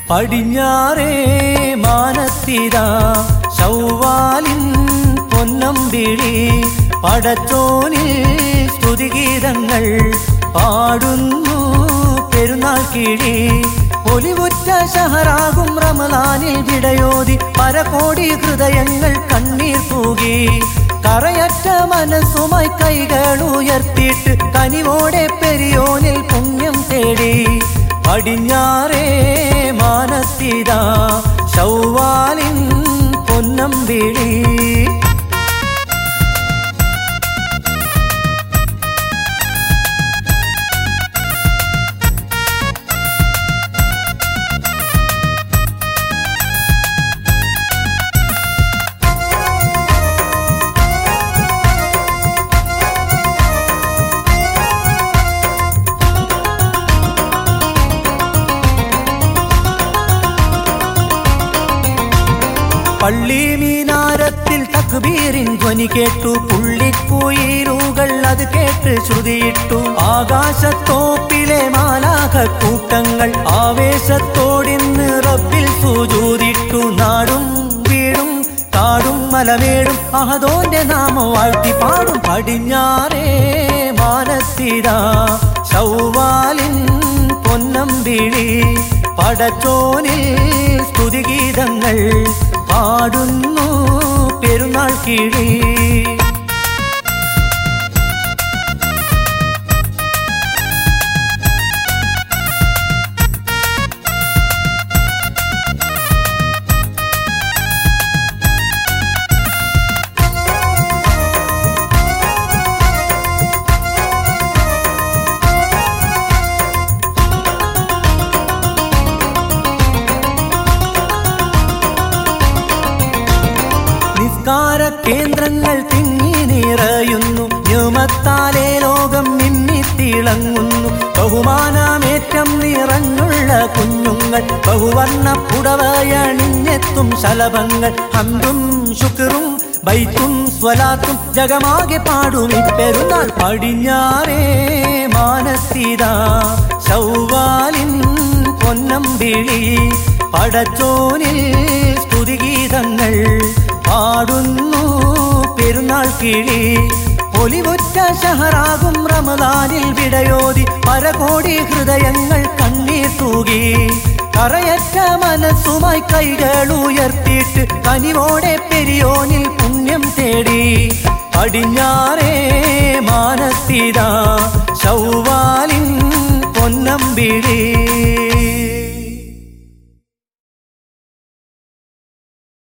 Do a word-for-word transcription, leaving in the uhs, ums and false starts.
പടിഞ്ഞാറേ മാനത്തിതാ ശൗവാലിൻ പൊന്നമ്പിളി പടച്ചോനിൽ സ്തുതിഗീതങ്ങൾ പാടുന്നു പെരുന്നാൾ കിഴി ഒലിവുറ്റ ഷഹറാകും റമളാനിൽ വിടയോതി പരകോടി ഹൃദയങ്ങൾ കണ്ണീർ തൂകി കറയറ്റ മനസ്സുമായി കൈകൾ ഉയർത്തിയിട്ട് കനിവോടെ പെരിയോനിൽ പുണ്യം തേടി പടിഞ്ഞാറേ മാനത്തിതാ ശൗവാലിൻ പൊന്നമ്പിളി പള്ളി മീനാരത്തിൽ തക്ബീറിൻ ധ്വനി കേട്ടു പുള്ളിക്കുയിലുകൾ അത് കേട്ട് ശ്രുതിയിട്ടു ആകാശത്തോപ്പിലെ മാലാഖ കൂട്ടങ്ങൾ ആവേശത്തോടിന്ന് റബ്ബിൽ സുജൂദിട്ടു നാടും വീടും കാടും മലമേടും അഹദോന്റെ നാമം വാഴ്ത്തി പാടും പടിഞ്ഞാറേ മാനത്തിതാ ശൗവാലിൻ പൊന്നമ്പിളി പടച്ചോനിൽ സ്തുതിഗീതങ്ങൾ പാടുന്നു പെരുന്നാൾ കിഴി നിസ്കാര കേന്ദ്രങ്ങൾ തിങ്ങി നിറയുന്നു ന്യൂമത്താലേ ലോകം മിന്നിത്തിളങ്ങുന്നു ബഹുമാനമേറ്റം നിറഞ്ഞുള്ള കുഞ്ഞുങ്ങൾ ബഹുവർണ്ണ പുടവയണിഞ്ഞെത്തും ശലഭങ്ങൾ ഹംദും ശുക്റും ബൈത്തും സ്വലാത്തും ജഗമാകെ പാടും പെരുന്നാൾ പടിഞ്ഞാറേ മാനത്തിതാ ശൗവാലിൻ പൊന്നമ്പിളി പടച്ചോനിൽ സ്തുതിഗീതങ്ങൾ പാടുന്നു പെരുന്നാൾ കിഴി ഒലിവുറ്റ ഷഹറാകും റമളാനിൽ വിടയോതി പരകോടി ഹൃദയങ്ങൾ കണ്ണീർ തൂകി കറയറ്റ മനസ്സുമായി കൈകൾ ഉയർത്തിയിട്ട് കനിവോടെ പെരിയോനിൽ പുണ്യം തേടി പടിഞ്ഞാറേ മാനത്തിതാ ശൗവാലിൻ പൊന്നമ്പിളി